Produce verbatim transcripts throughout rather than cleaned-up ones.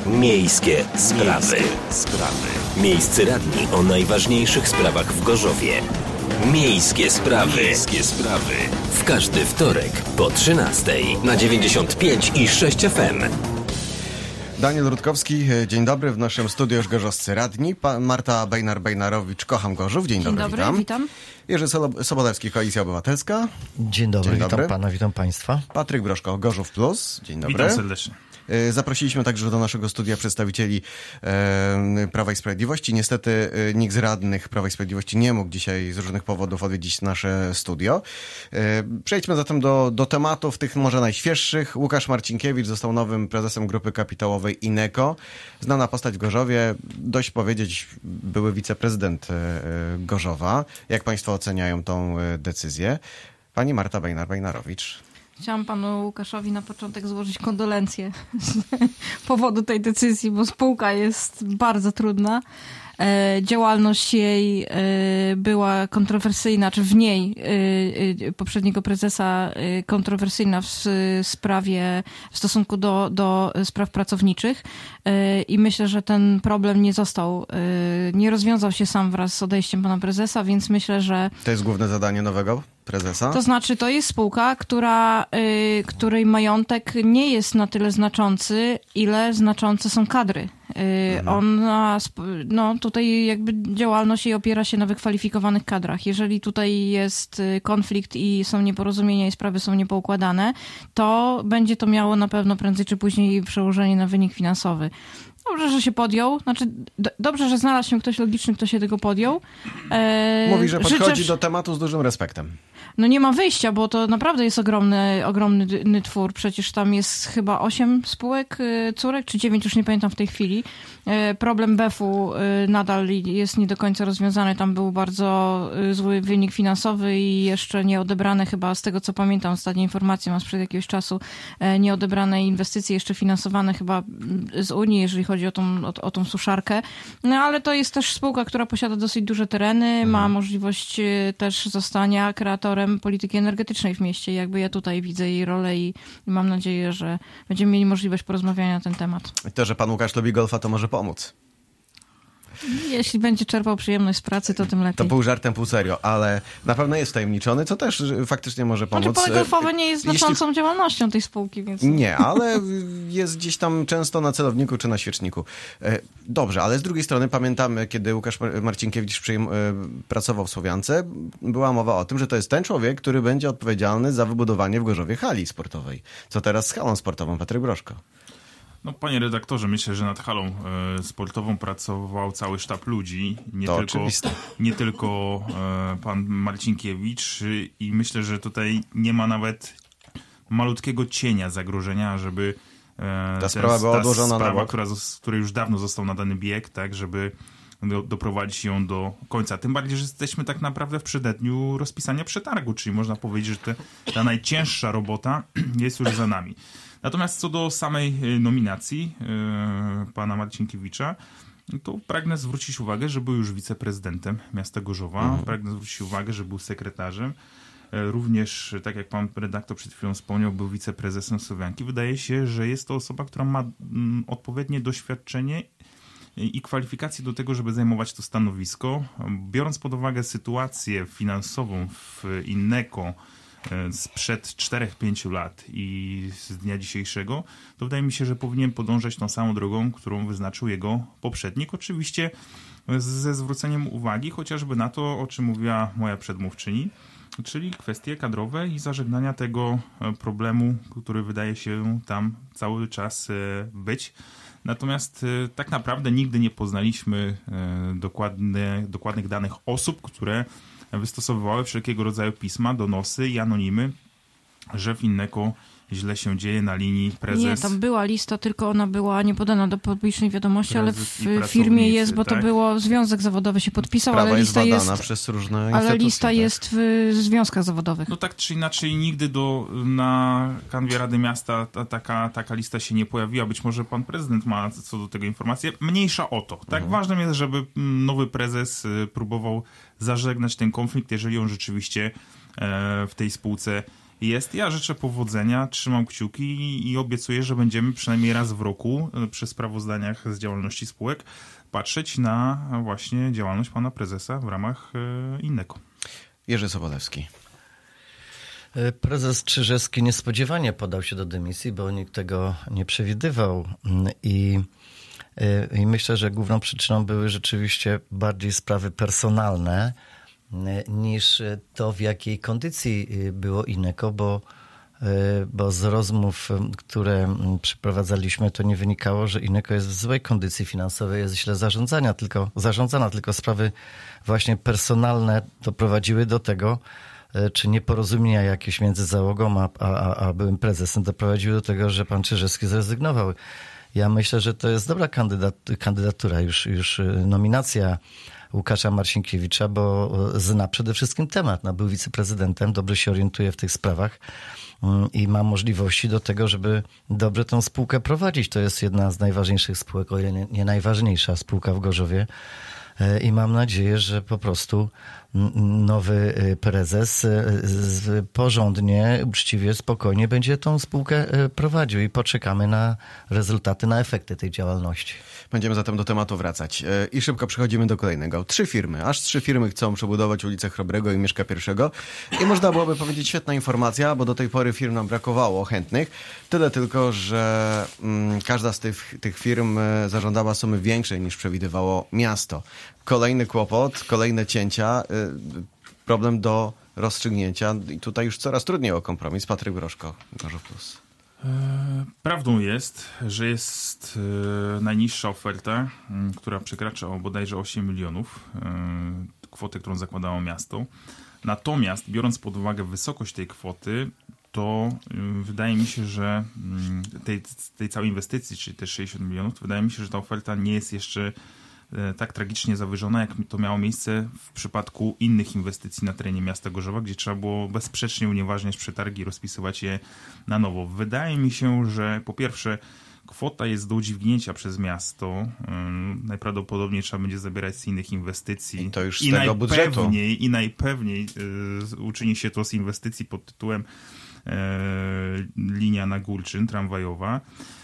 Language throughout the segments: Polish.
Miejskie sprawy. Miejskie sprawy. Miejsce radni o najważniejszych sprawach w Gorzowie. Miejskie sprawy. Miejskie sprawy. W każdy wtorek po trzynastej na dziewięćdziesiąt pięć i sześć F M. Daniel Rutkowski, dzień dobry, w naszym studiu już gorzowscy radni. Pa- Marta Bejnar-Bejnarowicz, Kocham Gorzów, dzień, Dzień dobry, dobry, witam. witam. Jerzy Sobo- Sobodewski, Koalicja Obywatelska. Dzień dobry, Dzień witam dobry. pana, witam państwa. Patryk Broszko, Gorzów Plus, dzień dobry. Witam serdecznie. Zaprosiliśmy także do naszego studia przedstawicieli e, Prawa i Sprawiedliwości. Niestety e, nikt z radnych Prawa i Sprawiedliwości nie mógł dzisiaj z różnych powodów odwiedzić nasze studio. E, przejdźmy zatem do, do tematów tych może najświeższych. Łukasz Marcinkiewicz został nowym prezesem grupy kapitałowej Ineco. Znana postać w Gorzowie, dość powiedzieć były wiceprezydent e, Gorzowa. Jak państwo oceniają tą e, decyzję? Pani Marta Bejnar-Bejnarowicz. Chciałam panu Łukaszowi na początek złożyć kondolencje z powodu tej decyzji, bo spółka jest bardzo trudna. E, działalność jej e, była kontrowersyjna, czy w niej e, e, poprzedniego prezesa e, kontrowersyjna w sprawie, w stosunku do, do spraw pracowniczych e, i myślę, że ten problem nie został, e, nie rozwiązał się sam wraz z odejściem pana prezesa, więc myślę, że... To jest główne zadanie nowego prezesa? To znaczy, to jest spółka, która, y, której majątek nie jest na tyle znaczący, ile znaczące są kadry. Y, mhm. Ona, no tutaj jakby działalność jej opiera się na wykwalifikowanych kadrach. Jeżeli tutaj jest konflikt i są nieporozumienia i sprawy są niepoukładane, to będzie to miało na pewno prędzej czy później przełożenie na wynik finansowy. Dobrze, że się podjął. Znaczy, d- dobrze, że znalazł się ktoś logiczny, kto się tego podjął. E, Mówi, że podchodzi życzę... do tematu z dużym respektem. No nie ma wyjścia, bo to naprawdę jest ogromny, ogromny twór. Przecież tam jest chyba osiem spółek, córek, czy dziewięć, już nie pamiętam w tej chwili. Problem B E F-u nadal jest nie do końca rozwiązany. Tam był bardzo zły wynik finansowy i jeszcze nieodebrane chyba, z tego co pamiętam, ostatnie informacje mam sprzed jakiegoś czasu, nieodebrane inwestycje jeszcze finansowane chyba z Unii, jeżeli chodzi o tą, o, o tą suszarkę. No ale to jest też spółka, która posiada dosyć duże tereny, mhm. ma możliwość też zostania kreatorem polityki energetycznej w mieście. Jakby ja tutaj widzę jej rolę i, i mam nadzieję, że będziemy mieli możliwość porozmawiania na ten temat. I to, że pan Łukasz lubi golfa, to może pomóc. Jeśli będzie czerpał przyjemność z pracy, to tym lepiej. To pół żartem, pół serio, ale na pewno jest wtajemniczony, co też faktycznie może pomóc. Znaczy pole golfowe nie jest znaczącą Jeśli... działalnością tej spółki, więc... Nie, ale jest gdzieś tam często na celowniku czy na świeczniku. Dobrze, ale z drugiej strony pamiętamy, kiedy Łukasz Marcinkiewicz przyjm... pracował w Słowiance, była mowa o tym, że to jest ten człowiek, który będzie odpowiedzialny za wybudowanie w Gorzowie hali sportowej. Co teraz z halą sportową? Patryk Broszko. No, panie redaktorze, myślę, że nad halą e, sportową pracował cały sztab ludzi. Nie to tylko, oczywiste. nie tylko e, pan Marcinkiewicz i myślę, że tutaj nie ma nawet malutkiego cienia zagrożenia, żeby e, ta sprawa była odłożona sprawa, na bok. która, której już dawno został nadany bieg, tak, żeby do, doprowadzić ją do końca. Tym bardziej, że jesteśmy tak naprawdę w przededniu rozpisania przetargu, czyli można powiedzieć, że te, ta najcięższa robota jest już za nami. Natomiast co do samej nominacji yy, pana Marcinkiewicza, to pragnę zwrócić uwagę, że był już wiceprezydentem miasta Gorzowa. Mhm. Pragnę zwrócić uwagę, że był sekretarzem. Również, tak jak pan redaktor przed chwilą wspomniał, był wiceprezesem Słowianki. Wydaje się, że jest to osoba, która ma mm, odpowiednie doświadczenie i kwalifikacje do tego, żeby zajmować to stanowisko. Biorąc pod uwagę sytuację finansową w Ineco sprzed czterech pięciu lat i z dnia dzisiejszego, to wydaje mi się, że powinien podążać tą samą drogą, którą wyznaczył jego poprzednik. Oczywiście ze zwróceniem uwagi chociażby na to, o czym mówiła moja przedmówczyni, czyli kwestie kadrowe i zażegnania tego problemu, który wydaje się tam cały czas być. Natomiast tak naprawdę nigdy nie poznaliśmy dokładne, dokładnych danych osób, które wystosowywały wszelkiego rodzaju pisma, donosy i anonimy, że w Ineco źle się dzieje na linii prezes... Nie, tam była lista, tylko ona była nie podana do publicznej wiadomości, ale w firmie jest, bo tak? to było Związek Zawodowy się podpisał, Sprawa ale lista jest badana jest, przez różne ale instytucje, lista tak? jest w związkach zawodowych. No tak czy inaczej nigdy do, na kanwie Rady Miasta ta, taka, taka lista się nie pojawiła. Być może pan prezydent ma co do tego informację. Mniejsza o to. Tak? Mhm. Ważne jest, żeby nowy prezes próbował zażegnać ten konflikt, jeżeli on rzeczywiście w tej spółce jest. Ja życzę powodzenia, trzymam kciuki i, i obiecuję, że będziemy przynajmniej raz w roku przy sprawozdaniach z działalności spółek patrzeć na właśnie działalność pana prezesa w ramach Innego. Jerzy Sobolewski. Prezes Czyżewski niespodziewanie podał się do dymisji, bo nikt tego nie przewidywał i, i myślę, że główną przyczyną były rzeczywiście bardziej sprawy personalne niż to, w jakiej kondycji było Ineko, bo, bo z rozmów, które przeprowadzaliśmy, to nie wynikało, że Ineko jest w złej kondycji finansowej, jest źle zarządzana, tylko, zarządzana, tylko sprawy właśnie personalne doprowadziły do tego, czy nieporozumienia jakieś między załogą a, a, a byłym prezesem doprowadziły do tego, że pan Czyżewski zrezygnował. Ja myślę, że to jest dobra kandydat, kandydatura, już, już nominacja Łukasza Marcinkiewicza, bo zna przede wszystkim temat. No, był wiceprezydentem, dobrze się orientuje w tych sprawach i ma możliwości do tego, żeby dobrze tę spółkę prowadzić. To jest jedna z najważniejszych spółek, o ile nie, nie najważniejsza spółka w Gorzowie. I mam nadzieję, że po prostu nowy prezes porządnie, uczciwie, spokojnie będzie tą spółkę prowadził i poczekamy na rezultaty, na efekty tej działalności. Będziemy zatem do tematu wracać. I szybko przechodzimy do kolejnego. Trzy firmy, aż trzy firmy chcą przebudować ulicę Chrobrego i Mieszka Pierwszego. I można byłoby powiedzieć, świetna informacja, bo do tej pory firm nam brakowało chętnych. Tyle tylko, że mm, każda z tych, tych firm zażądała sumy większej niż przewidywało miasto. Kolejny kłopot, kolejne cięcia, y, problem do rozstrzygnięcia i tutaj już coraz trudniej o kompromis. Patryk Broszko, Gorzów Plus. Prawdą jest, że jest najniższa oferta, która przekracza o bodajże osiem milionów, kwotę, którą zakładało miasto. Natomiast biorąc pod uwagę wysokość tej kwoty, to wydaje mi się, że tej, tej całej inwestycji, czyli te sześćdziesiąt milionów, to wydaje mi się, że ta oferta nie jest jeszcze tak tragicznie zawyżona, jak to miało miejsce w przypadku innych inwestycji na terenie miasta Gorzowa, gdzie trzeba było bezsprzecznie unieważniać przetargi i rozpisywać je na nowo. Wydaje mi się, że po pierwsze kwota jest do udźwignięcia przez miasto. Najprawdopodobniej trzeba będzie zabierać z innych inwestycji. I to już z I tego budżetu. I najpewniej y, uczyni się to z inwestycji pod tytułem y, linia na Górczyn tramwajowa.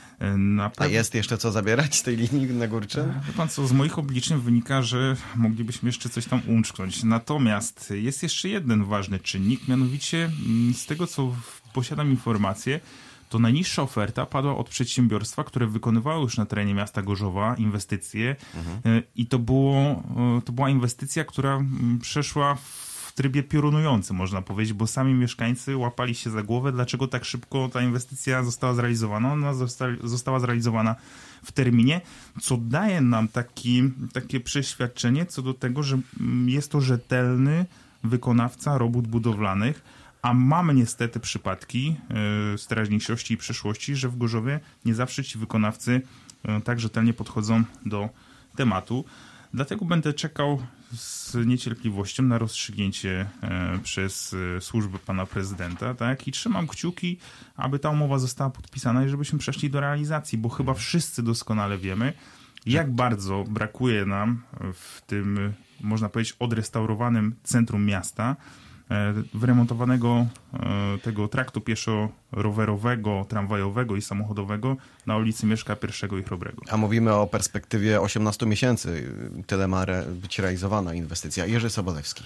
Na A jest jeszcze co zabierać z tej linii na Górczyn? Wie pan co, z moich obliczeń wynika, że moglibyśmy jeszcze coś tam umczknąć. Natomiast jest jeszcze jeden ważny czynnik, mianowicie z tego, co posiadam informację, to najniższa oferta padła od przedsiębiorstwa, które wykonywało już na terenie miasta Gorzowa inwestycje mhm. i to, było, to była inwestycja, która przeszła w trybie piorunującym, można powiedzieć, bo sami mieszkańcy łapali się za głowę, dlaczego tak szybko ta inwestycja została zrealizowana. Ona została, została zrealizowana w terminie, co daje nam taki, takie przeświadczenie co do tego, że jest to rzetelny wykonawca robót budowlanych, a mamy niestety przypadki z teraźniejszości i przeszłości, że w Gorzowie nie zawsze ci wykonawcy tak rzetelnie podchodzą do tematu. Dlatego będę czekał z niecierpliwością na rozstrzygnięcie e, przez e, służby pana prezydenta, tak? I trzymam kciuki, aby ta umowa została podpisana i żebyśmy przeszli do realizacji, bo chyba wszyscy doskonale wiemy, jak bardzo brakuje nam w tym, można powiedzieć, odrestaurowanym centrum miasta wyremontowanego tego traktu pieszo-rowerowego, tramwajowego i samochodowego na ulicy Mieszka Pierwszego i Chrobrego. A mówimy o perspektywie osiemnastu miesięcy. Tyle ma re- być realizowana inwestycja. Jerzy Sobolewski.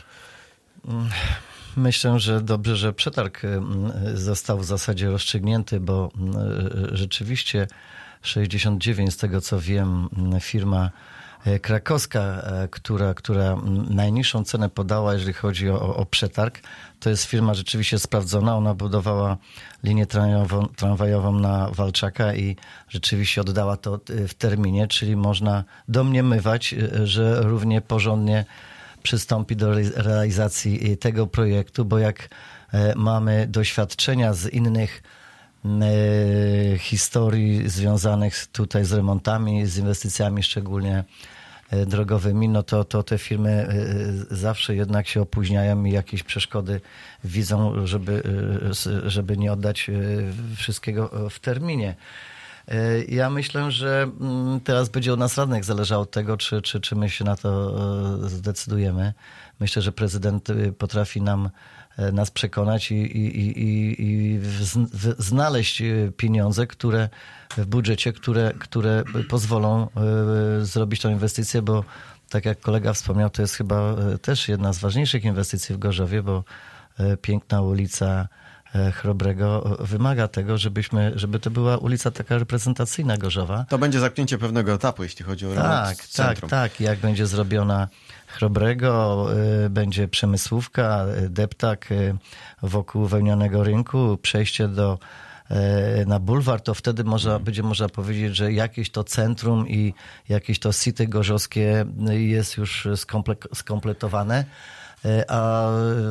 Myślę, że dobrze, że przetarg został w zasadzie rozstrzygnięty, bo rzeczywiście sześćdziesiąt dziewięć, z tego co wiem, firma krakowska, która, która najniższą cenę podała, jeżeli chodzi o, o przetarg, to jest firma rzeczywiście sprawdzona. Ona budowała linię tramwajową, tramwajową na Walczaka i rzeczywiście oddała to w terminie, czyli można domniemywać, że równie porządnie przystąpi do realizacji tego projektu, bo jak mamy doświadczenia z innych historii związanych tutaj z remontami, z inwestycjami szczególnie drogowymi, no to, to te firmy zawsze jednak się opóźniają i jakieś przeszkody widzą, żeby, żeby nie oddać wszystkiego w terminie. Ja myślę, że teraz będzie od nas radnych zależało od tego, czy, czy, czy my się na to zdecydujemy. Myślę, że prezydent potrafi nam nas przekonać i, i, i, i znaleźć pieniądze, które w budżecie, które, które pozwolą zrobić tą inwestycję, bo tak jak kolega wspomniał, to jest chyba też jedna z ważniejszych inwestycji w Gorzowie, bo piękna ulica Chrobrego wymaga tego, żebyśmy, żeby to była ulica taka reprezentacyjna Gorzowa. To będzie zamknięcie pewnego etapu, jeśli chodzi o remont tak, centrum. Tak, tak. Jak będzie zrobiona Chrobrego, y, będzie Przemysłówka, y, deptak y, wokół Wełnianego Rynku, przejście do y, na bulwar, to wtedy można, będzie można powiedzieć, że jakieś to centrum i jakieś to city gorzowskie jest już skomple- skompletowane. A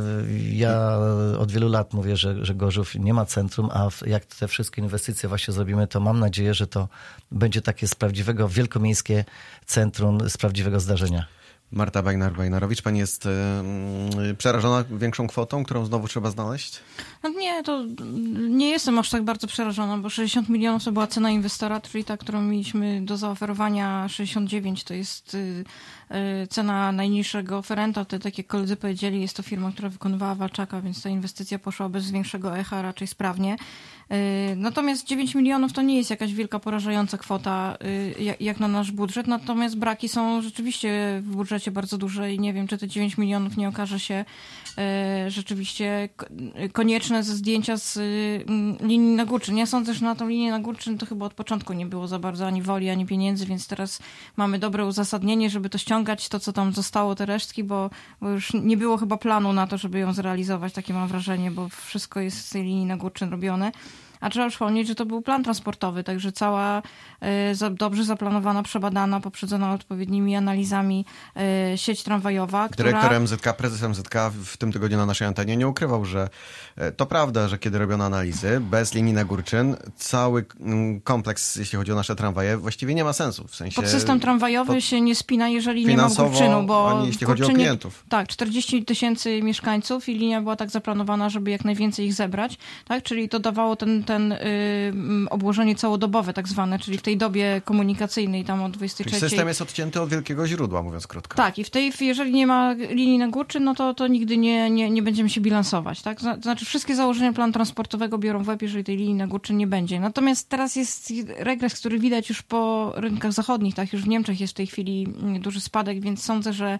ja od wielu lat mówię, że, że Gorzów nie ma centrum, a jak te wszystkie inwestycje właśnie zrobimy, to mam nadzieję, że to będzie takie z prawdziwego wielkomiejskie centrum, z prawdziwego zdarzenia. Marta Bajnar-Bajnarowicz, pani jest yy, przerażona większą kwotą, którą znowu trzeba znaleźć? No nie, to nie jestem aż tak bardzo przerażona, bo sześćdziesiąt milionów to była cena inwestora, czyli ta, którą mieliśmy do zaoferowania, sześćdziesiąt dziewięć to jest yy, yy, cena najniższego oferenta. To, tak jak koledzy powiedzieli, jest to firma, która wykonywała Walczaka, więc ta inwestycja poszła bez większego echa, raczej sprawnie. Natomiast dziewięć milionów to nie jest jakaś wielka, porażająca kwota jak na nasz budżet, natomiast braki są rzeczywiście w budżecie bardzo duże i nie wiem, czy te dziewięć milionów nie okaże się rzeczywiście konieczne ze zdjęcia z linii na Górczyn. Ja sądzę, że na tą linię na Górczyn to chyba od początku nie było za bardzo ani woli, ani pieniędzy, więc teraz mamy dobre uzasadnienie, żeby to ściągać, to co tam zostało, te resztki, bo, bo już nie było chyba planu na to, żeby ją zrealizować, takie mam wrażenie, bo wszystko jest z tej linii na Górczyn robione. A trzeba przypomnieć, że to był plan transportowy, także cała y, za, dobrze zaplanowana, przebadana, poprzedzona odpowiednimi analizami y, sieć tramwajowa, która... Dyrektor M Z K, prezes M Z K w tym tygodniu na naszej antenie nie ukrywał, że to prawda, że kiedy robiono analizy, bez linii na Górczyn, cały kompleks, jeśli chodzi o nasze tramwaje, właściwie nie ma sensu. W sensie Podsystem tramwajowy pod... się nie spina, jeżeli nie ma finansowo, Górczynu, bo ani jeśli chodzi o klientów. Tak, czterdzieści tysięcy mieszkańców i linia była tak zaplanowana, żeby jak najwięcej ich zebrać, tak, czyli to dawało ten ten y, obłożenie całodobowe tak zwane, czyli w tej dobie komunikacyjnej tam o dwudziestej trzeciej. Czyli system jest odcięty od wielkiego źródła, mówiąc krótko. Tak, i w tej, jeżeli nie ma linii na Górczyn, no to, to nigdy nie, nie, nie będziemy się bilansować, tak? To znaczy wszystkie założenia planu transportowego biorą w łeb, jeżeli tej linii na Górczyn nie będzie. Natomiast teraz jest regres, który widać już po rynkach zachodnich, tak? Już w Niemczech jest w tej chwili duży spadek, więc sądzę, że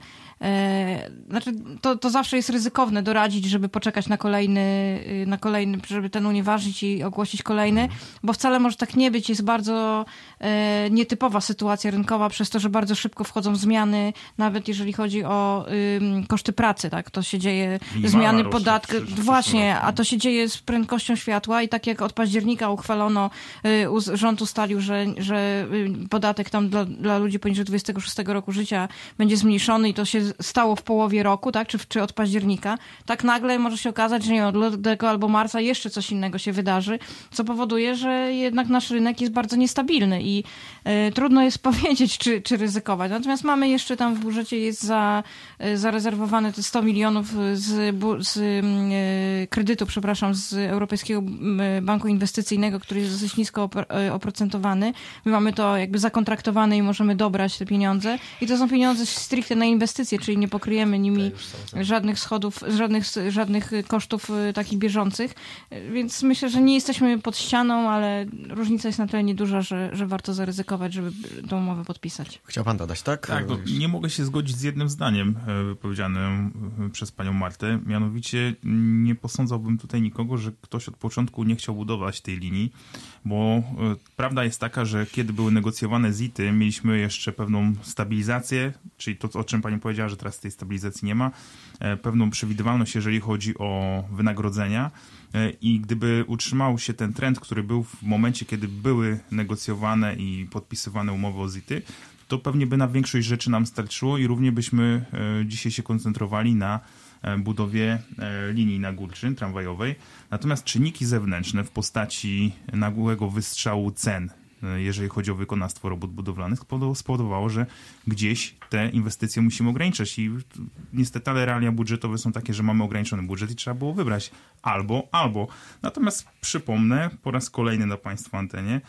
e, znaczy to, to zawsze jest ryzykowne doradzić, żeby poczekać na kolejny, na kolejny, żeby ten unieważnić i ogłosić kolejny, bo wcale może tak nie być. Jest bardzo e, nietypowa sytuacja rynkowa przez to, że bardzo szybko wchodzą zmiany, nawet jeżeli chodzi o y, koszty pracy, tak? To się dzieje, Minimalna zmiany rośnie podatku, w przyszłym właśnie, roku. a to się dzieje z prędkością światła i tak jak od października uchwalono, y, uz, rząd ustalił, że, że y, podatek tam dla, dla ludzi poniżej dwudziestego szóstego roku życia będzie zmniejszony i to się stało w połowie roku, tak? Czy, czy od października, tak nagle może się okazać, że nie od lutego albo marca jeszcze coś innego się wydarzy, co powoduje, że jednak nasz rynek jest bardzo niestabilny i y, trudno jest powiedzieć, czy, czy ryzykować. Natomiast mamy jeszcze tam w budżecie jest za, y, zarezerwowane te sto milionów z, bu, z y, kredytu, przepraszam, z Europejskiego Banku Inwestycyjnego, który jest dosyć nisko oprocentowany. My mamy to jakby zakontraktowane i możemy dobrać te pieniądze i to są pieniądze stricte na inwestycje, czyli nie pokryjemy nimi żadnych schodów, żadnych, żadnych kosztów y, takich bieżących, więc myślę, że nie jesteśmy pod ścianą, ale różnica jest na tyle nieduża, że, że warto zaryzykować, żeby tą umowę podpisać. Chciał pan dodać, tak? Tak, no, nie mogę się zgodzić z jednym zdaniem wypowiedzianym przez panią Martę. Mianowicie nie posądzałbym tutaj nikogo, że ktoś od początku nie chciał budować tej linii, bo prawda jest taka, że kiedy były negocjowane Z I T-y, mieliśmy jeszcze pewną stabilizację, czyli to, o czym pani powiedziała, że teraz tej stabilizacji nie ma, pewną przewidywalność, jeżeli chodzi o wynagrodzenia. I gdyby utrzymał się ten trend, który był w momencie, kiedy były negocjowane i podpisywane umowy o Z I T-y, to pewnie by na większość rzeczy nam starczyło i równie byśmy dzisiaj się koncentrowali na budowie linii na Górczyn tramwajowej. Natomiast czynniki zewnętrzne w postaci nagłego wystrzału cen, jeżeli chodzi o wykonawstwo robót budowlanych, spowodowało, że gdzieś te inwestycje musimy ograniczać i niestety ale realia budżetowe są takie, że mamy ograniczony budżet i trzeba było wybrać albo, albo. Natomiast przypomnę po raz kolejny na państwa antenie,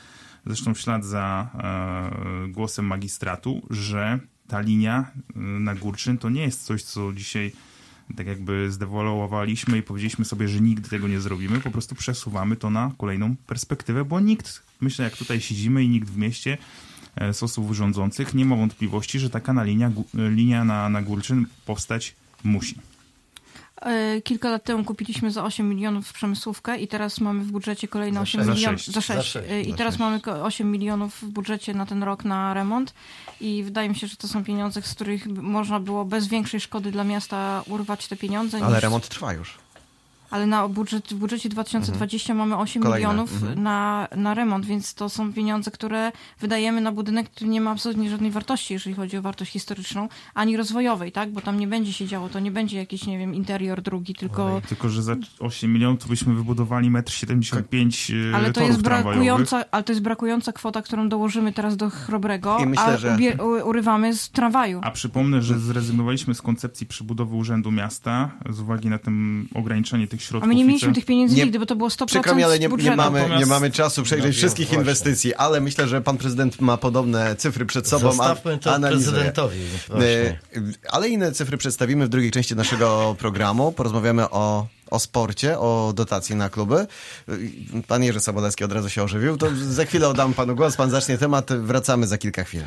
zresztą w ślad za e, głosem magistratu, że ta linia na Górczyn to nie jest coś, co dzisiaj tak jakby zdewoluowaliśmy i powiedzieliśmy sobie, że nigdy tego nie zrobimy. Po prostu przesuwamy to na kolejną perspektywę, bo nikt, myślę, jak tutaj siedzimy i nikt w mieście z osób rządzących nie ma wątpliwości, że taka na linia, linia na, na Górczyn powstać musi. Kilka lat temu kupiliśmy za osiem milionów przemysłówkę i teraz mamy w budżecie kolejne Za osiem sześć. milionów. Za Za sześć. sześć. Za I sześć. teraz mamy ko- osiem milionów w budżecie na ten rok na remont i wydaje mi się, że to są pieniądze, z których b- można było bez większej szkody dla miasta urwać te pieniądze. Ale niż... remont trwa już. Ale na budżet, w budżecie dwa tysiące dwudziestym mamy osiem Kolejne, milionów mhm. na, na remont, więc to są pieniądze, które wydajemy na budynek, który nie ma absolutnie żadnej wartości, jeżeli chodzi o wartość historyczną, ani rozwojowej, tak? Bo tam nie będzie się działo, to nie będzie jakiś, nie wiem, interior drugi, tylko... Tylko, że za osiem milionów to byśmy wybudowali metr siedemdziesiąt pięć Ale to torów jest tramwajowych. brakująca, ale to jest brakująca kwota, którą dołożymy teraz do Chrobrego, I myślę, a że- ubie, u, urywamy z tramwaju. A przypomnę, że zrezygnowaliśmy z koncepcji przebudowy Urzędu Miasta z uwagi na tym ograniczenie tych środków. A my nie mieliśmy i tych pieniędzy Nie- nigdy, bo to było sto procent Przykro mi, ale nie, budżetu. nie, mamy, nie Natomiast- mamy czasu przejrzeć No wiem, wszystkich właśnie. inwestycji, ale myślę, że pan prezydent ma podobne cyfry przed sobą. a- Zostawmy to analizuje. prezydentowi. Właśnie. E, Ale inne cyfry przedstawimy w drugiej części naszego programu. Porozmawiamy o, o sporcie, o dotacji na kluby. Pan Jerzy Sobolewski od razu się ożywił. To za chwilę oddam panu głos, pan zacznie temat. Wracamy za kilka chwil.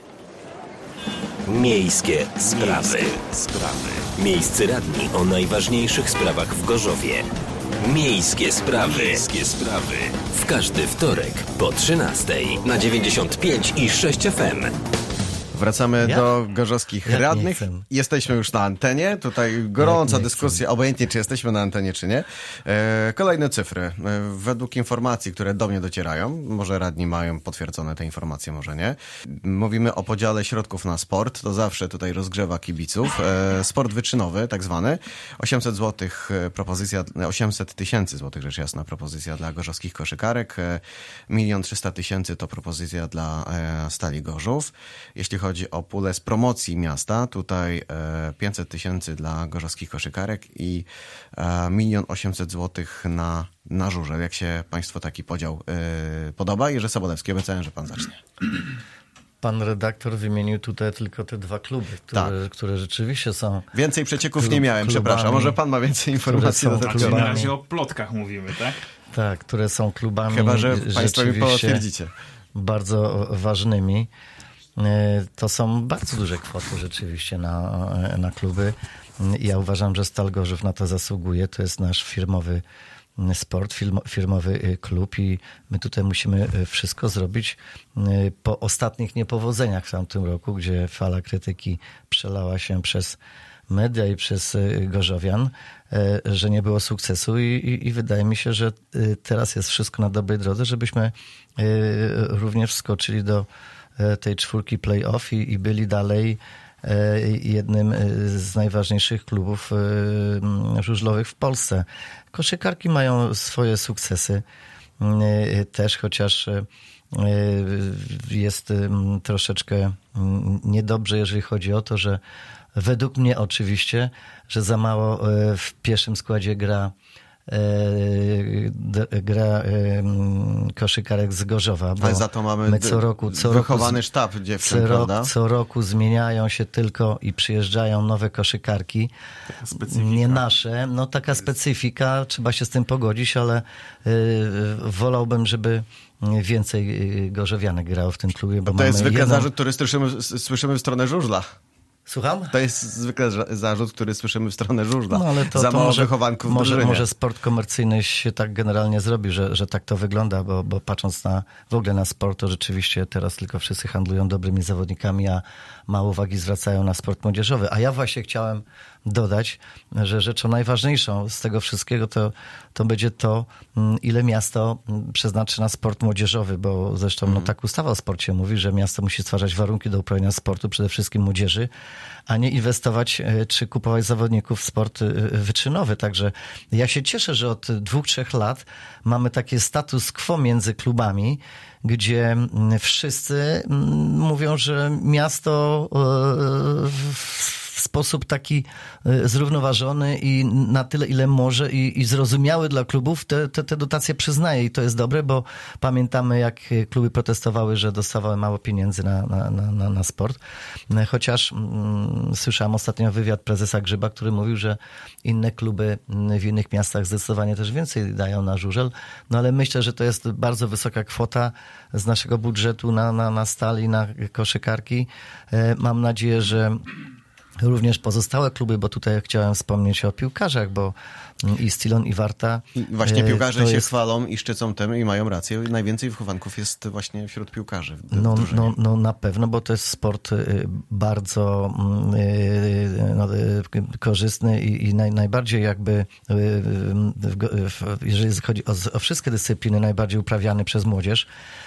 Miejskie sprawy. sprawy. Miejscy radni o najważniejszych sprawach w Gorzowie. Miejskie sprawy. Miejskie sprawy. W każdy wtorek po trzynastej na dziewięćdziesiąt pięć i sześć F M. Wracamy Jak? do gorzowskich Jak nie radnych. chcę? Jesteśmy już na antenie. Tutaj gorąca nie dyskusja, obojętnie czy jesteśmy na antenie, czy nie. E, kolejne cyfry. E, według informacji, które do mnie docierają, może radni mają potwierdzone te informacje, może nie. Mówimy o podziale środków na sport. To zawsze tutaj rozgrzewa kibiców. E, sport wyczynowy, tak zwany. osiemset złotych propozycja, osiemset tysięcy złotych, rzecz jasna, propozycja dla gorzowskich koszykarek. E, milion trzysta tysięcy to propozycja dla e, Stali Gorzów. Jeśli chodzi o pulę z promocji miasta, tutaj e, pięćset tysięcy dla gorzowskich koszykarek i e, milion osiemset złotych na, na żurzel. Jak się państwu taki podział e, podoba? Jerzy Sobolewski, obiecałem, że pan zacznie. Pan redaktor wymienił tutaj tylko te dwa kluby, które, Tak. które rzeczywiście są... Więcej przecieków Klub- nie miałem, klubami, przepraszam. Może pan ma więcej informacji są A czyli dodatkowych. na klubami. razie o plotkach mówimy, tak? Tak, które są klubami Chyba że państwo mi rzeczywiście potwierdzicie. bardzo ważnymi. E, To są bardzo duże kwoty rzeczywiście na, na kluby. Ja uważam, że Stal Gorzów na to zasługuje. To jest nasz firmowy sport, firmo, firmowy klub i my tutaj musimy wszystko zrobić po ostatnich niepowodzeniach w tamtym roku, gdzie fala krytyki przelała się przez media i przez gorzowian, że nie było sukcesu i, i, i wydaje mi się, że teraz jest wszystko na dobrej drodze, żebyśmy również wskoczyli do tej czwórki play-off i, i byli dalej jednym z najważniejszych klubów żużlowych w Polsce. Koszykarki mają swoje sukcesy też, chociaż jest troszeczkę niedobrze, jeżeli chodzi o to, że według mnie oczywiście, że za mało w pierwszym składzie gra gra koszykarek z Gorzowa. Bo Ale za to mamy my co roku, co wychowany roku, sztab dziewczyn, co, prawda? rok, co roku zmieniają się tylko i przyjeżdżają nowe koszykarki. Taka specyfika. Nie nasze. No taka specyfika, trzeba się z tym pogodzić, ale y, wolałbym, żeby więcej gorzowianek grało w tym klubie. Bo To mamy jest zwykle jedną... zarzut, który słyszymy, słyszymy w stronę żużla. Słucham? To jest zwykle ża- zarzut, który słyszymy w stronę żużla. No, ale to, Za to mało może, wychowanków w może, drużynie. może sport komercyjny się tak generalnie zrobi, że, że tak to wygląda, bo, bo patrząc na w ogóle na sport, to rzeczywiście teraz tylko wszyscy handlują dobrymi zawodnikami, a mało uwagi zwracają na sport młodzieżowy. A ja właśnie chciałem dodać, że rzeczą najważniejszą z tego wszystkiego to, to będzie to, ile miasto przeznaczy na sport młodzieżowy, bo zresztą no, tak ustawa o sporcie mówi, że miasto musi stwarzać warunki do uprawiania sportu, przede wszystkim młodzieży, a nie inwestować czy kupować zawodników w sport wyczynowy. Także ja się cieszę, że od dwóch, trzech lat mamy takie status quo między klubami, gdzie wszyscy mówią, że miasto sposób taki zrównoważony i na tyle, ile może i, i zrozumiały dla klubów te, te, te dotacje przyznaje i to jest dobre, bo pamiętamy, jak kluby protestowały, że dostawały mało pieniędzy na, na, na, na sport. Chociaż mm, słyszałem ostatnio wywiad prezesa Grzyba, który mówił, że inne kluby w innych miastach zdecydowanie też więcej dają na żużel, no ale myślę, że to jest bardzo wysoka kwota z naszego budżetu na, na, na stal i na koszykarki. Mam nadzieję, że również pozostałe kluby, bo tutaj chciałem wspomnieć o piłkarzach, bo i Stilon, i Warta. I właśnie piłkarze się jest... chwalą i szczycą tym i mają rację. Najwięcej wychowanków jest właśnie wśród piłkarzy. W no, no, no na pewno, bo to jest sport bardzo no, korzystny i, i naj, najbardziej jakby, jeżeli chodzi o, o wszystkie dyscypliny, najbardziej uprawiany przez młodzież.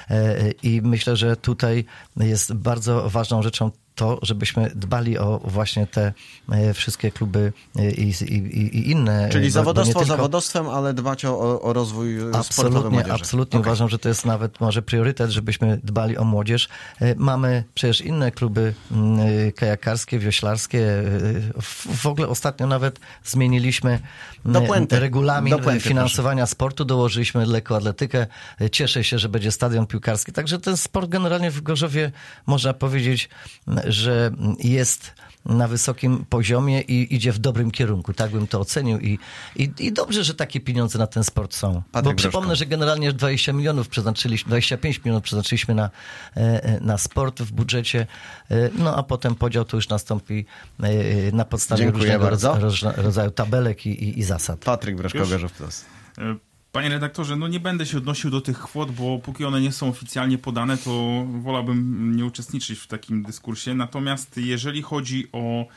I myślę, że tutaj jest bardzo ważną rzeczą to, żebyśmy dbali o właśnie te wszystkie kluby i, i, i inne. Czyli zawodowstwo tylko... zawodowstwem, ale dbać o, o rozwój sportowy absolutnie, młodzieży. Absolutnie okay. Uważam, że to jest nawet może priorytet, żebyśmy dbali o młodzież. Mamy przecież inne kluby kajakarskie, wioślarskie. W ogóle ostatnio nawet zmieniliśmy do puenty. regulamin do puenty, finansowania proszę. sportu, dołożyliśmy lekkoatletykę. Cieszę się, że będzie stadion piłkarski. Także ten sport generalnie w Gorzowie można powiedzieć, że jest na wysokim poziomie i idzie w dobrym kierunku. Tak bym to ocenił. I, i, i dobrze, że takie pieniądze na ten sport są. Patryk Bo przypomnę, Broszko. że generalnie dwadzieścia milionów przeznaczyliśmy, dwadzieścia pięć milionów przeznaczyliśmy na, na sport w budżecie. No a potem podział to już nastąpi na podstawie Dziękuję różnego bardzo. rodzaju, rodzaju tabelek i, i, i zasad. Patryk Broszko, Gorzów Plus. Panie redaktorze, no nie będę się odnosił do tych kwot, bo póki one nie są oficjalnie podane, to wolałbym nie uczestniczyć w takim dyskursie. Natomiast jeżeli chodzi o,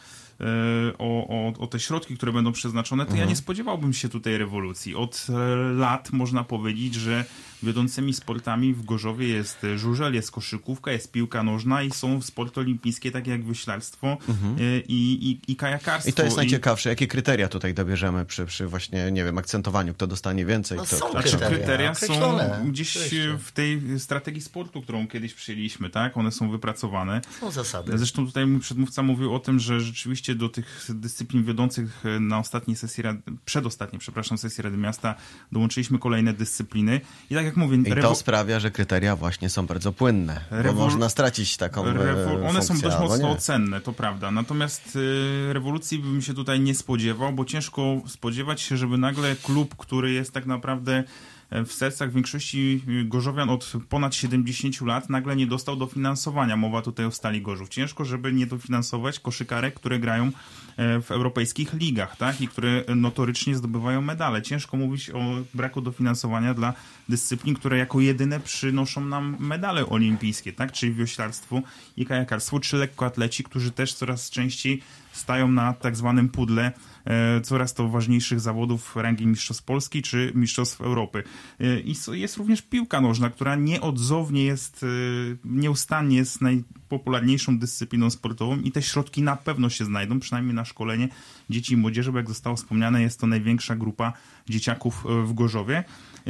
o, o, o te środki, które będą przeznaczone, to mhm. ja nie spodziewałbym się tutaj rewolucji. Od lat można powiedzieć, że wiodącymi sportami w Gorzowie jest żużel, jest koszykówka, jest piłka nożna i są sporty olimpijskie, takie jak wyślarstwo mhm. i, i, i kajakarstwo. I to jest najciekawsze. Jakie kryteria tutaj dobierzemy przy, przy właśnie, nie wiem, akcentowaniu, kto dostanie więcej? No kto, są kto... kryteria, kryteria są gdzieś oczywiście. w tej strategii sportu, którą kiedyś przyjęliśmy, tak? One są wypracowane. Są zasady. Zresztą tutaj mój przedmówca mówił o tym, że rzeczywiście do tych dyscyplin wiodących na ostatniej sesji, przedostatniej, przepraszam, sesji Rady Miasta dołączyliśmy kolejne dyscypliny. I tak jak mówię... I rewo... to sprawia, że kryteria właśnie są bardzo płynne, Rewo... bo można stracić taką Rewo... One funkcję, są dość mocno nie. ocenne, to prawda. Natomiast y, rewolucji bym się tutaj nie spodziewał, bo ciężko spodziewać się, żeby nagle klub, który jest tak naprawdę w sercach większości gorzowian od ponad siedemdziesięciu lat, nagle nie dostał dofinansowania. Mowa tutaj o Stali Gorzów. Ciężko, żeby nie dofinansować koszykarek, które grają w europejskich ligach, tak? I które notorycznie zdobywają medale. Ciężko mówić o braku dofinansowania dla dyscyplin, które jako jedyne przynoszą nam medale olimpijskie, tak? Czyli wioślarstwo i kajakarstwo, czy lekkoatleci, którzy też coraz częściej stają na tak zwanym pudle e, coraz to ważniejszych zawodów rangi Mistrzostw Polski czy Mistrzostw Europy. E, I so, jest również piłka nożna, która nieodzownie jest, e, nieustannie jest najpopularniejszą dyscypliną sportową i te środki na pewno się znajdą, przynajmniej na szkolenie dzieci i młodzieży, bo jak zostało wspomniane, jest to największa grupa dzieciaków w Gorzowie.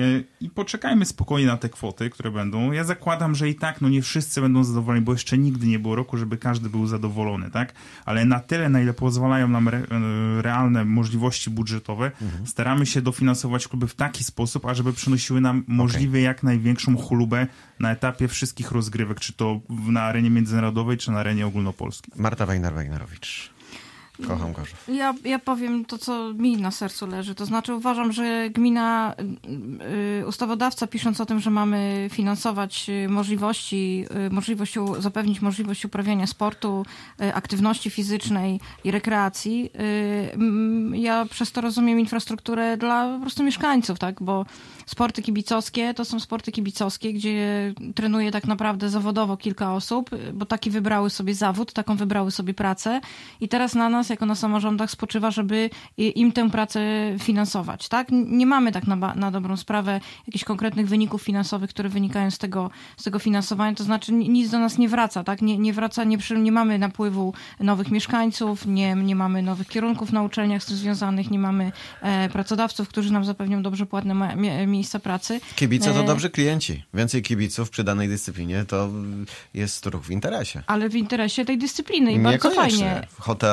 I poczekajmy spokojnie na te kwoty, które będą. Ja zakładam, że i tak no nie wszyscy będą zadowoleni, bo jeszcze nigdy nie było roku, żeby każdy był zadowolony, tak? Ale na tyle, na ile pozwalają nam re, realne możliwości budżetowe, mhm. staramy się dofinansować kluby w taki sposób, ażeby przynosiły nam możliwie okay. jak największą chlubę na etapie wszystkich rozgrywek, czy to na arenie międzynarodowej, czy na arenie ogólnopolskiej. Marta Wejnar-Wejnarowicz. Kocham Gorzów. Ja, ja powiem to, co mi na sercu leży. To znaczy uważam, że gmina, y, ustawodawca pisząc o tym, że mamy finansować możliwości, y, możliwość, zapewnić możliwość uprawiania sportu, y, aktywności fizycznej i rekreacji, y, ja przez to rozumiem infrastrukturę dla po prostu mieszkańców, tak? Bo sporty kibicowskie to są sporty kibicowskie, gdzie trenuje tak naprawdę zawodowo kilka osób, bo taki wybrały sobie zawód, taką wybrały sobie pracę i teraz na nas jako na samorządach spoczywa, żeby im tę pracę finansować, tak? Nie mamy tak na, na dobrą sprawę jakichś konkretnych wyników finansowych, które wynikają z tego, z tego finansowania, to znaczy nic do nas nie wraca, tak? Nie, nie wraca, nie, nie mamy napływu nowych mieszkańców, nie, nie mamy nowych kierunków na uczelniach z tym związanych, nie mamy e, pracodawców, którzy nam zapewnią dobrze płatne ma, mie, miejsca pracy. Kibice to dobrzy klienci. Więcej kibiców przy danej dyscyplinie to jest ruch w interesie. Ale w interesie tej dyscypliny i bardzo fajnie. Hotele,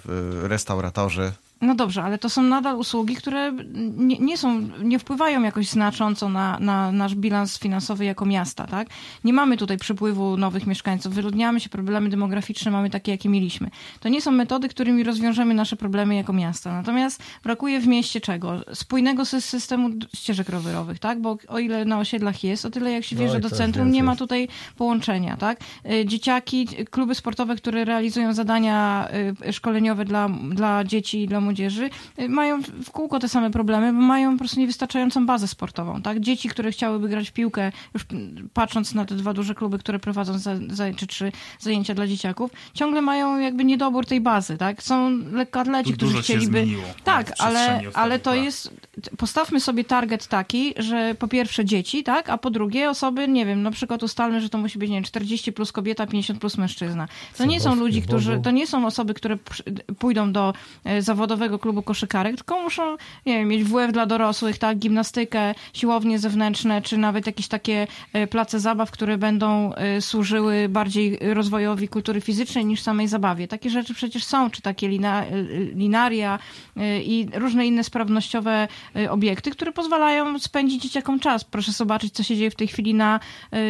restauratorzy. No dobrze, ale to są nadal usługi, które nie, nie są, nie wpływają jakoś znacząco na, na nasz bilans finansowy jako miasta, tak? Nie mamy tutaj przypływu nowych mieszkańców, wyludniamy się, problemy demograficzne mamy takie, jakie mieliśmy. To nie są metody, którymi rozwiążemy nasze problemy jako miasta. Natomiast brakuje w mieście czego? Spójnego sy- systemu ścieżek rowerowych, tak? Bo o ile na osiedlach jest, o tyle jak się wjeżdża do centrum, nie ma tutaj połączenia, tak? Dzieciaki, kluby sportowe, które realizują zadania szkoleniowe dla, dla dzieci i dla młodzieży, mają w kółko te same problemy, bo mają po prostu niewystarczającą bazę sportową, tak? Dzieci, które chciałyby grać w piłkę, już patrząc na te dwa duże kluby, które prowadzą za, za, czy trzy zajęcia dla dzieciaków, ciągle mają jakby niedobór tej bazy, tak? Są lekkoatleci, Tu którzy dużo się chcieliby... zmieniło Tak, w ale, przestrzeni ale to ostatnich jest... Postawmy sobie target taki, że po pierwsze dzieci, tak? A po drugie osoby, nie wiem, na przykład ustalmy, że to musi być, nie wiem, czterdzieści plus kobieta, pięćdziesiąt plus mężczyzna. To nie są ludzi, którzy... To nie są osoby, które pójdą do zawodowego klubu koszykarek, tylko muszą, nie wiem, mieć W F dla dorosłych, tak, gimnastykę, siłownie zewnętrzne, czy nawet jakieś takie place zabaw, które będą służyły bardziej rozwojowi kultury fizycznej niż samej zabawie. Takie rzeczy przecież są, czy takie lina, linaria i różne inne sprawnościowe obiekty, które pozwalają spędzić dzieciakom czas. Proszę zobaczyć, co się dzieje w tej chwili na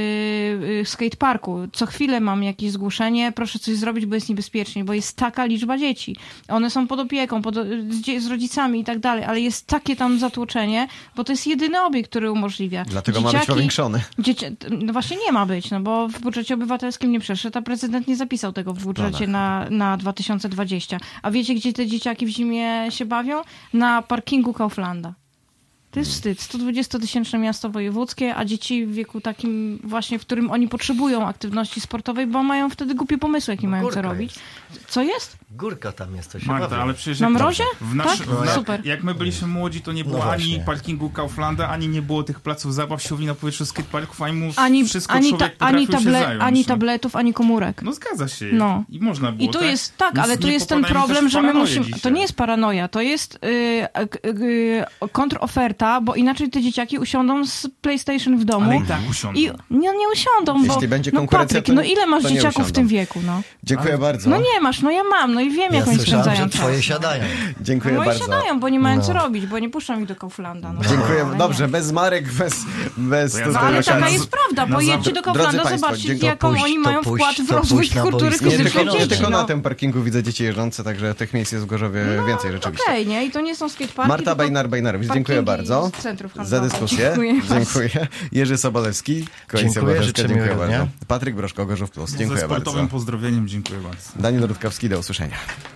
y, skateparku. Co chwilę mam jakieś zgłoszenie, proszę coś zrobić, bo jest niebezpiecznie, bo jest taka liczba dzieci. One są pod opieką, pod, z, z rodzicami i tak dalej, ale jest takie tam zatłoczenie, bo to jest jedyny obiekt, który umożliwia. Dlatego Dzieciaki, ma być powiększony. Dzieci, no właśnie nie ma być, no bo w budżecie obywatelskim nie przeszedł, a prezydent nie zapisał tego w budżecie na, na dwa tysiące dwudziesty. A wiecie, gdzie te dzieciaki w zimie się bawią? Na parkingu Kauflanda. To jest wstyd. sto dwudziestotysięczne miasto wojewódzkie, a dzieci w wieku takim właśnie, w którym oni potrzebują aktywności sportowej, bo mają wtedy głupie pomysły, jakie No, mają co górka robić. jest. Co jest? Górka tam jest, to się Magda, bawią. ale przecież... Na jak- mrozie? W nasz, Tak? w na, Super. Jak my byliśmy młodzi, to nie było No ani właśnie. parkingu Kauflanda, ani nie było tych placów zabaw, siłowni na powietrzu, skateparków, ani mu Ani, wszystko ani, ta, człowiek ani, potrafił się table, zająć. ani no. tabletów, ani komórek. No zgadza się. No. I można było, I tu tak? jest, tak, Więc ale tu nie jest ten popadajmy też problem, w że my paranoję musimy... dzisiaj. To nie jest paranoja, to jest yy, yy, kontroferta, bo inaczej te dzieciaki usiądą z PlayStation w domu. Ale i tak usiądą. I nie, nie usiądą, bo... Jeśli będzie no konkurencja, Patryk, to- no ile masz to nie dzieciaków w usiądą. tym wieku, no? Dziękuję bardzo. No nie masz, no ja mam, no i wiem, Ja jak oni słyszałem, spędzają że czas. twoje siadają. Dziękuję No i bardzo. siadają, bo nie mają No. co robić, bo nie puszczam ich do Kauflanda. No. Dziękuję. Ale Dobrze, nie. bez marek, bez, bez To ja No tutaj ale Taka taka na- jest prawda, bo na jedźcie do Drodzy Kauflanda, państwo, zobaczcie, dzięki- jaką puść, oni to mają puść, wkład w to rozwój puść na kultury boisko. Nie Fizycznej tylko, fizycznej nie dzieci. tylko no. na tym parkingu widzę dzieci jeżdżące, także tych miejsc jest w Gorzowie więcej rzeczywiście. Okej, nie? I to nie są skateparki, Marta tylko Bejnar-Bejnarowicz, dziękuję parkingi bardzo z centrów za handlowych. dyskusję. Dziękuję bardzo. Dziękuję. Jerzy Sobolewski, Koalicja Dziękuję, Obywatelska, życzę dziękuję miłego bardzo. dnia. Patryk Broszko, Gorzów Plus, Ze dziękuję sportowym bardzo. pozdrowieniem dziękuję bardzo. Daniel Rutkowski, do usłyszenia.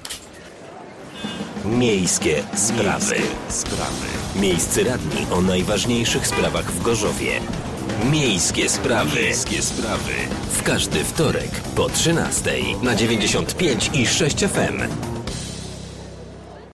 Miejskie sprawy. Sprawy. Miejsce radni o najważniejszych sprawach w Gorzowie. Miejskie sprawy. Miejskie sprawy. W każdy wtorek po trzynastej na dziewięćdziesiąt pięć i sześć F M.